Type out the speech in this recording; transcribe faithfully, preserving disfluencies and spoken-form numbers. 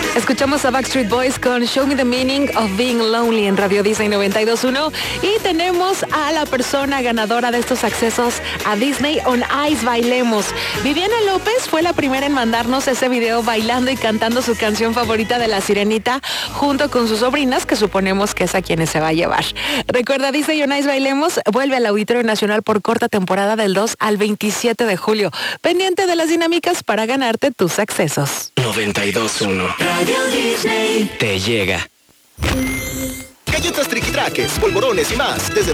Escuchamos a Backstreet Boys con Show Me the Meaning of Being Lonely en Radio Disney noventa y dos punto uno y tenemos a la persona ganadora de estos accesos a Disney on Ice. Bailemos. Viviana López fue la primera en mandarnos ese video bailando y cantando su canción favorita de La Sirenita junto con sus sobrinas, que suponemos que es a quienes se va a llevar. Recuerda, Disney on Ice Bailemos vuelve al Auditorio Nacional por corta temporada del dos al veintisiete de julio. Pendiente de las dinámicas para ganarte tus accesos. noventa y dos punto uno Radio Disney te llega. Galletas Triqui Traques, polvorones y más desde